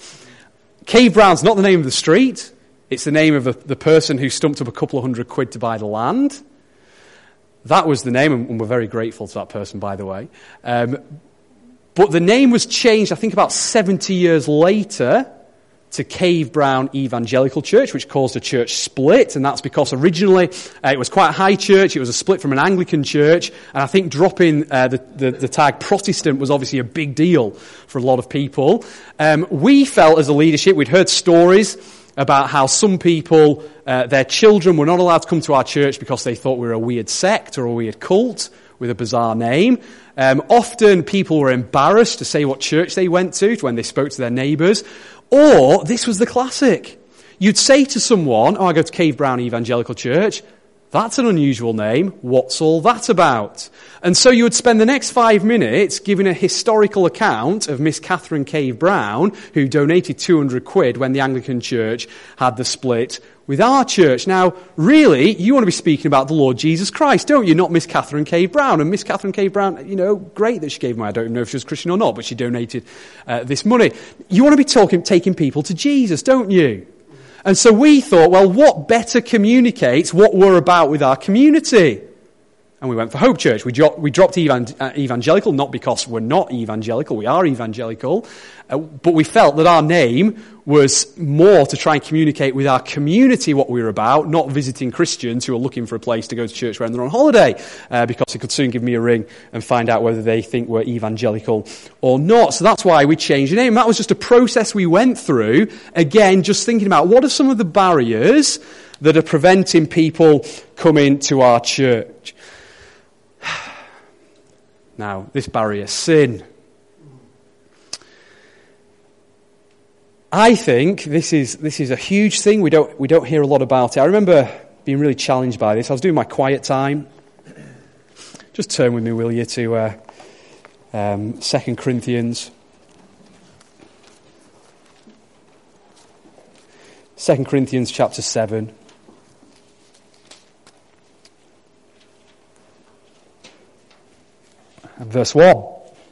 Cave Brown's not the name of the street. It's the name of the, the person who stumped up a couple of hundred quid to buy the land. That was the name, and we're very grateful to that person, by the way. Um, but the name was changed, I think, about seventy years later to Cave Brown Evangelical Church, which caused a church split, and that's because originally uh, it was quite a high church. It was a split from an Anglican church, and I think dropping uh, the, the, the tag Protestant was obviously a big deal for a lot of people. Um, we felt as a leadership, we'd heard stories about how some people, uh, their children were not allowed to come to our church because they thought we were a weird sect or a weird cult with a bizarre name. Um, often people were embarrassed to say what church they went to when they spoke to their neighbours. Or, this was the classic. You'd say to someone, "Oh, I go to Cave Brown Evangelical Church." That's an unusual name. What's all that about? And so you would spend the next five minutes giving a historical account of Miss Catherine Cave Brown, who donated two hundred quid when the Anglican Church had the split with our church. Now, really, you want to be speaking about the Lord Jesus Christ, don't you? Not Miss Catherine Cave Brown. And Miss Catherine Cave Brown, you know, great that she gave money. I don't know if she was Christian or not, but she donated uh, this money. You want to be talking, taking people to Jesus, don't you? And so we thought, well, what better communicates what we're about with our community? And we went for Hope Church. We, jo- we dropped evan- uh, evangelical, not because we're not evangelical, we are evangelical, uh, but we felt that our name was more to try and communicate with our community what we were about, not visiting Christians who are looking for a place to go to church when they're on holiday, uh, because they could soon give me a ring and find out whether they think we're evangelical or not. So that's why we changed the name. That was just a process we went through, again, just thinking about what are some of the barriers that are preventing people coming to our church. Now, this barrier, sin. I think this is this is a huge thing. We don't we don't hear a lot about it. I remember being really challenged by this. I was doing my quiet time. Just turn with me, will you, to uh, um, Second Corinthians. Second Corinthians chapter seven. verse one.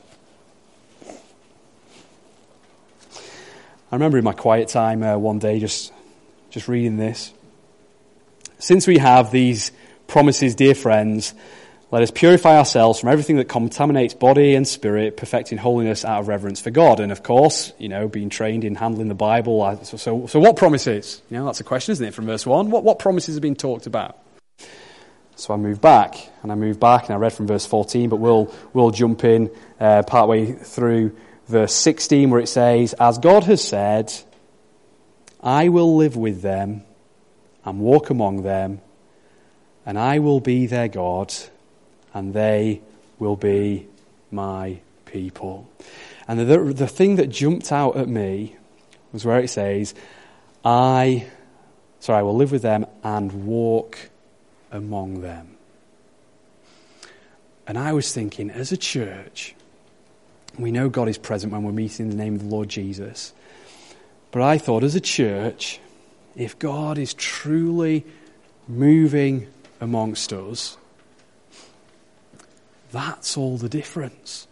I remember in my quiet time uh, one day just, just reading this. Since we have these promises, dear friends, let us purify ourselves from everything that contaminates body and spirit, perfecting holiness out of reverence for God. And of course, you know, being trained in handling the Bible. So, so, so what promises? You know, that's a question, isn't it, from verse one? What, what promises have been talked about? So I moved back, and I moved back, and I read from verse fourteen, but we'll, we'll jump in uh, partway through verse sixteen, where it says, as God has said, I will live with them and walk among them, and I will be their God, and they will be my people. And the, the thing that jumped out at me was where it says, I, sorry, I will live with them and walk among them. And I was thinking, as a church, we know God is present when we're meeting in the name of the Lord Jesus. But I thought, as a church, if God is truly moving amongst us, that's all the difference.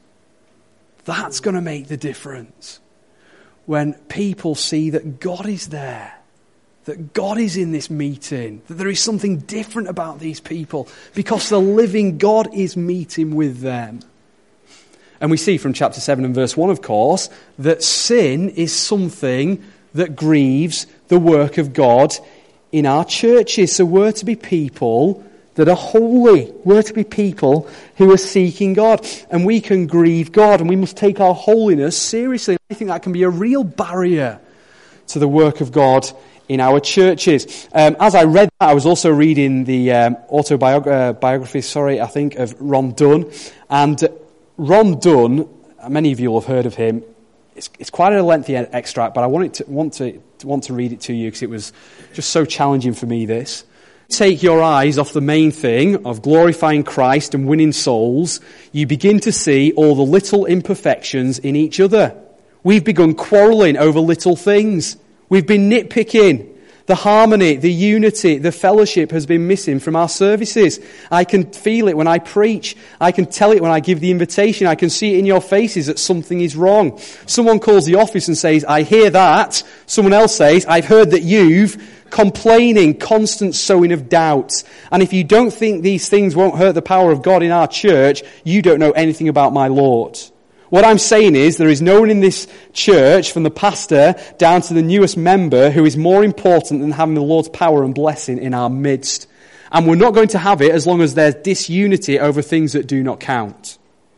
That's going to make the difference. When people see that God is there, that God is in this meeting, that there is something different about these people, because the living God is meeting with them. And we see from chapter seven and verse one, of course, that sin is something that grieves the work of God in our churches. So we're to be people that are holy. We're to be people who are seeking God. And we can grieve God, and we must take our holiness seriously. I think that can be a real barrier to the work of God in our churches. Um, as I read that, I was also reading the um, autobiography, uh, sorry, I think, of Ron Dunn. And Ron Dunn, many of you will have heard of him. It's, it's quite a lengthy extract, but I wanted to want to want to read it to you because it was just so challenging for me. This. Take your eyes off the main thing of glorifying Christ and winning souls, you begin to see all the little imperfections in each other. We've begun quarrelling over little things. We've been nitpicking. The harmony, the unity, the fellowship has been missing from our services. I can feel it when I preach. I can tell it when I give the invitation. I can see it in your faces that something is wrong. Someone calls the office and says, I hear that. Someone else says, I've heard that you've... Complaining, constant sowing of doubt. And if you don't think these things won't hurt the power of God in our church, you don't know anything about my Lord. What I'm saying is there is no one in this church, from the pastor down to the newest member, who is more important than having the Lord's power and blessing in our midst. And we're not going to have it as long as there's disunity over things that do not count.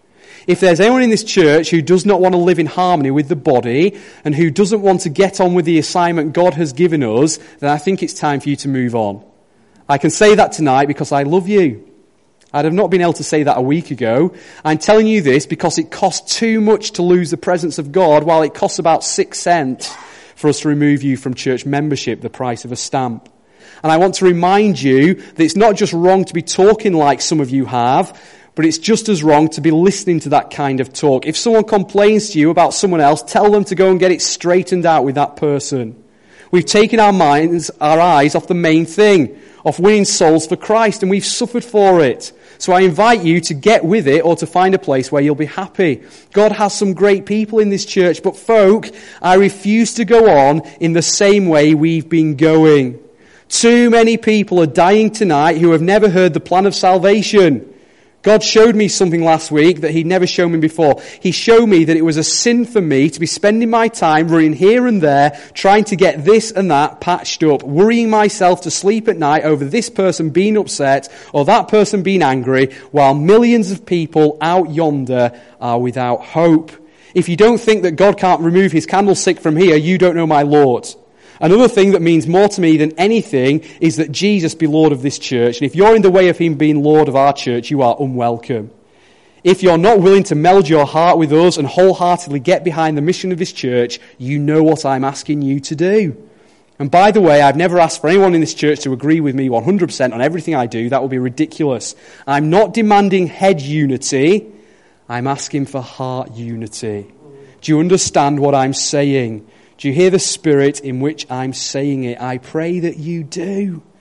If there's anyone in this church who does not want to live in harmony with the body and who doesn't want to get on with the assignment God has given us, then I think it's time for you to move on. I can say that tonight because I love you. I'd have not been able to say that a week ago. I'm telling you this because it costs too much to lose the presence of God, while it costs about six cents for us to remove you from church membership, the price of a stamp. And I want to remind you that it's not just wrong to be talking like some of you have, but it's just as wrong to be listening to that kind of talk. If someone complains to you about someone else, tell them to go and get it straightened out with that person. We've taken our minds, our eyes off the main thing, of winning souls for Christ, and we've suffered for it. So I invite you to get with it, or to find a place where you'll be happy. God has some great people in this church, but folk, I refuse to go on in the same way we've been going. Too many people are dying tonight who have never heard the plan of salvation. God showed me something last week that he'd never shown me before. He showed me that it was a sin for me to be spending my time running here and there, trying to get this and that patched up, worrying myself to sleep at night over this person being upset or that person being angry, while millions of people out yonder are without hope. If you don't think that God can't remove his candlestick from here, you don't know my Lord. Another thing that means more to me than anything is that Jesus be Lord of this church. And if you're in the way of him being Lord of our church, you are unwelcome. If you're not willing to meld your heart with us and wholeheartedly get behind the mission of this church, you know what I'm asking you to do. And by the way, I've never asked for anyone in this church to agree with me one hundred percent on everything I do. That would be ridiculous. I'm not demanding head unity. I'm asking for heart unity. Do you understand what I'm saying? Do you hear the spirit in which I'm saying it? I pray that you do.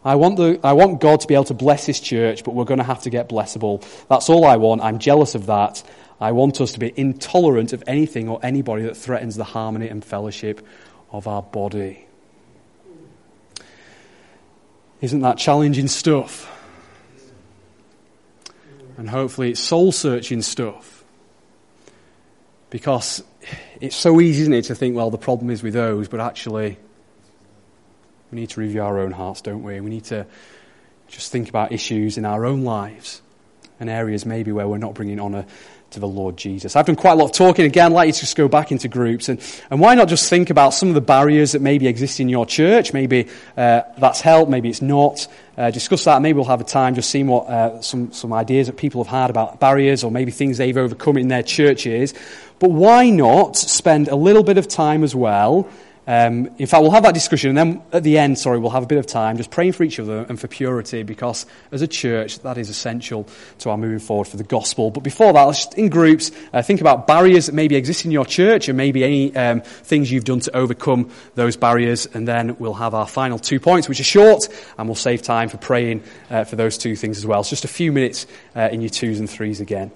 I want the I want God to be able to bless his church, but we're going to have to get blessable. That's all I want. I'm jealous of that. I want us to be intolerant of anything or anybody that threatens the harmony and fellowship of our body. Isn't that challenging stuff? And hopefully it's soul-searching stuff. Because it's so easy, isn't it, to think, well, the problem is with those, but actually we need to review our own hearts, don't we? We need to just think about issues in our own lives and areas maybe where we're not bringing honour to the Lord Jesus. I've done quite a lot of talking. Again, I'd like you to just go back into groups. And, and why not just think about some of the barriers that maybe exist in your church? Maybe uh, that's helped, maybe it's not. Uh, discuss that. Maybe we'll have a time just seeing what uh, some, some ideas that people have had about barriers or maybe things they've overcome in their churches. But why not spend a little bit of time as well. Um, in fact, we'll have that discussion, and then at the end, sorry, we'll have a bit of time just praying for each other and for purity, because as a church, that is essential to our moving forward for the gospel. But before that, let's just, in groups, uh, think about barriers that maybe exist in your church, and maybe any um, things you've done to overcome those barriers, and then we'll have our final two points, which are short, and we'll save time for praying uh, for those two things as well. It's just a few minutes uh, in your twos and threes again.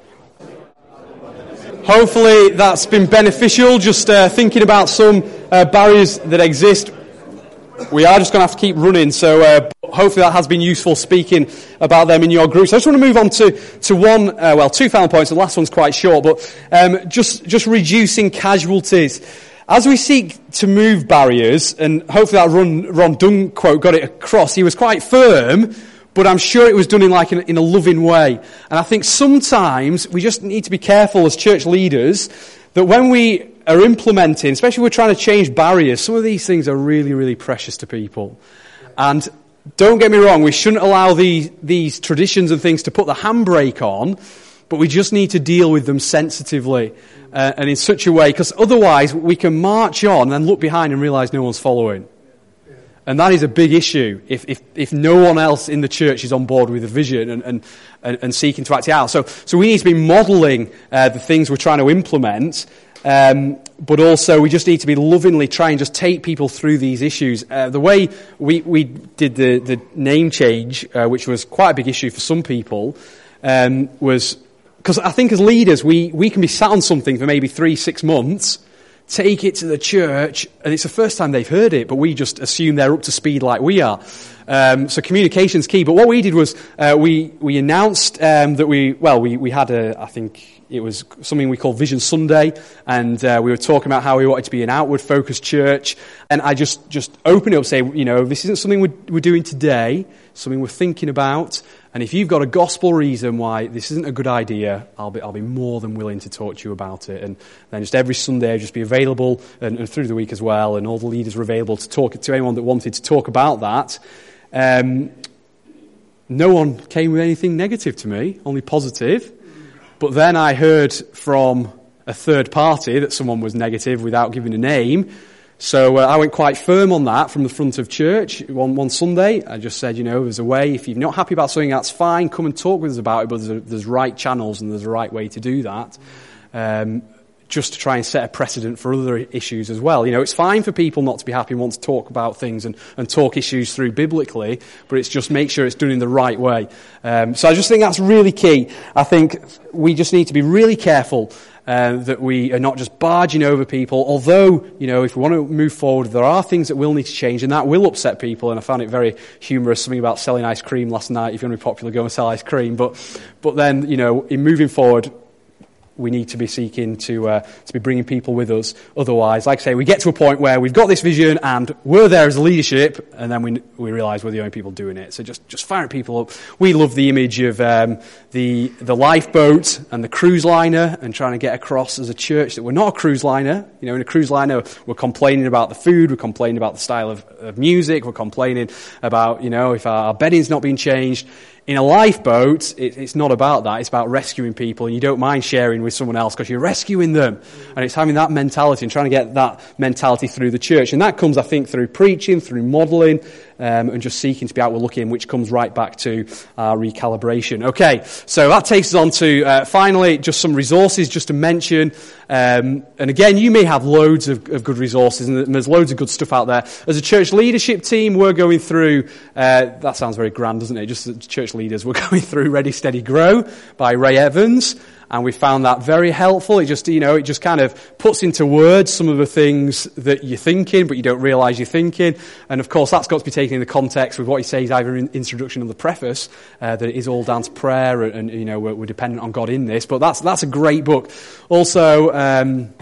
Hopefully that's been beneficial, just uh, thinking about some uh, barriers that exist. We are just going to have to keep running, so uh, hopefully that has been useful, speaking about them in your groups. I just want to move on to, to one, uh, well, two final points. The last one's quite short, but um, just, just reducing casualties. As we seek to move barriers, and hopefully that Ron, Ron Dunn quote got it across, he was quite firm, but I'm sure it was done in like in, in a loving way. And I think sometimes we just need to be careful as church leaders that when we are implementing, especially when we're trying to change barriers, some of these things are really, really precious to people. And don't get me wrong, we shouldn't allow these, these traditions and things to put the handbrake on, but we just need to deal with them sensitively uh, and in such a way, because otherwise we can march on and then look behind and realise no one's following. And that is a big issue if, if, if no one else in the church is on board with the vision and, and, and, and seeking to act it out. So, so we need to be modelling uh, the things we're trying to implement, um, but also we just need to be lovingly trying to just take people through these issues. Uh, the way we, we did the, the name change, uh, which was quite a big issue for some people, um, was because I think as leaders we, we can be sat on something for maybe three, six months, take it to the church, and it's the first time they've heard it, but we just assume they're up to speed like we are. Um, so communication's key. But what we did was uh, we we announced um, that we well we we had a I think it was something we called Vision Sunday, and uh, we were talking about how we wanted to be an outward focused church. And I just just opened it up, say, you know, this isn't something we're, we're doing today, something we're thinking about. And if you've got a gospel reason why this isn't a good idea, I'll be I'll be more than willing to talk to you about it. And then just every Sunday, just be available, and, and through the week as well. And all the leaders were available to talk to anyone that wanted to talk about that. Um, no one came with anything negative to me, only positive. But then I heard from a third party that someone was negative without giving a name. So uh, I went quite firm on that from the front of church one, one Sunday. I just said, you know, there's a way. If you're not happy about something, that's fine. Come and talk with us about it. But there's, a, there's right channels and there's a right way to do that. Um, just to try and set a precedent for other issues as well. You know, it's fine for people not to be happy and want to talk about things and, and talk issues through biblically, but it's just make sure it's done in the right way. Um, so I just think that's really key. I think we just need to be really careful Uh, that we are not just barging over people, although, you know, if we want to move forward, there are things that will need to change, and that will upset people. And I found it very humorous, something about selling ice cream last night. If you're going to be popular, go and sell ice cream. But, but then, you know, in moving forward, we need to be seeking to uh, to be bringing people with us. Otherwise, like I say, we get to a point where we've got this vision and we're there as leadership, and then we we realise we're the only people doing it. So just just fire people up. We love the image of um, the the lifeboat and the cruise liner, and trying to get across as a church that we're not a cruise liner. You know, in a cruise liner, we're complaining about the food, we're complaining about the style of, of music, we're complaining about, you know, if our, our bedding's not being changed. In a lifeboat, it, it's not about that. It's about rescuing people, and you don't mind sharing with someone else because you're rescuing them. And it's having that mentality and trying to get that mentality through the church. And that comes, I think, through preaching, through modelling, um, and just seeking to be outward looking, which comes right back to our recalibration. Okay, so that takes us on to, uh, finally, just some resources just to mention. Um, and again, you may have loads of, of good resources, and there's loads of good stuff out there. As a church leadership team, we're going through, uh, that sounds very grand, doesn't it? Just as church leaders, we're going through Ready, Steady, Grow by Ray Evans. And we found that very helpful. It just, you know, it just kind of puts into words some of the things that you're thinking, but you don't realise you're thinking. And of course, that's got to be taken in the context with what he says either in introduction or the preface, uh, that it is all down to prayer, and, and you know, we're, we're dependent on God in this. But that's that's a great book. Also, um,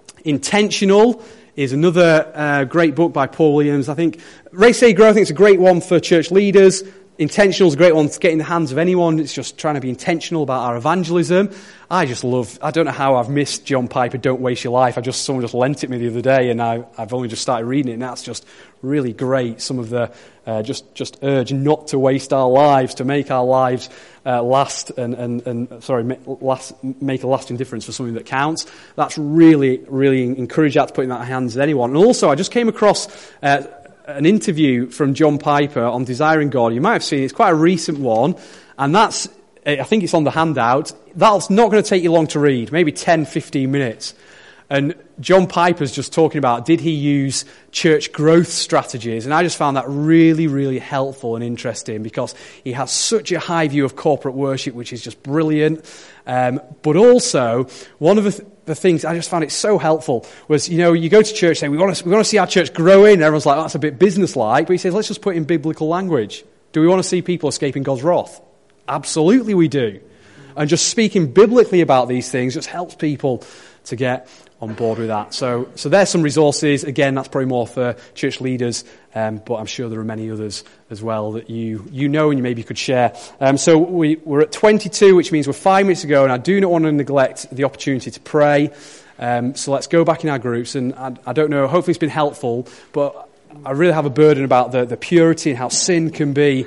Intentional is another uh, great book by Paul Williams. I think Ready, Steady, Grow, I think it's a great one for church leaders. Intentional is a great one to get in the hands of anyone. It's just trying to be intentional about our evangelism. I just love, I don't know how I've missed John Piper, Don't Waste Your Life. I just, someone just lent it me the other day, and I, I've only just started reading it, and that's just really great. Some of the, uh, just, just urge not to waste our lives, to make our lives uh, last and, and, and sorry, make, last, make a lasting difference for something that counts. That's really, really encourage that to put in the hands of anyone. And also, I just came across, uh, an interview from John Piper on Desiring God. You might have seen it. It's quite a recent one, and that's, I think it's on the handout. That's not going to take you long to read, maybe ten, fifteen minutes. And John Piper's just talking about, did he use church growth strategies? And I just found that really, really helpful and interesting, because he has such a high view of corporate worship, which is just brilliant. Um, but also, one of the, th- the things I just found it so helpful was, you know, you go to church saying, we want to, we want to see our church growing. And everyone's like, that's a bit business-like. But he says, let's just put it in biblical language. Do we want to see people escaping God's wrath? Absolutely we do. And just speaking biblically about these things just helps people to get on board with that. So so there's some resources. Again, that's probably more for church leaders, um, but I'm sure there are many others as well that you you know and you maybe could share. Um, so we, we're at twenty-two, which means we're five minutes ago, and I do not want to neglect the opportunity to pray. Um, so let's go back in our groups, and I, I don't know, hopefully it's been helpful, but I really have a burden about the, the purity and how sin can be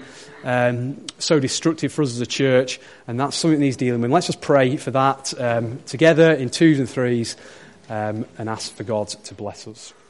Um, so destructive for us as a church, and that's something that needs dealing with. Let's just pray for that um, together in twos and threes, um, and ask for God to bless us.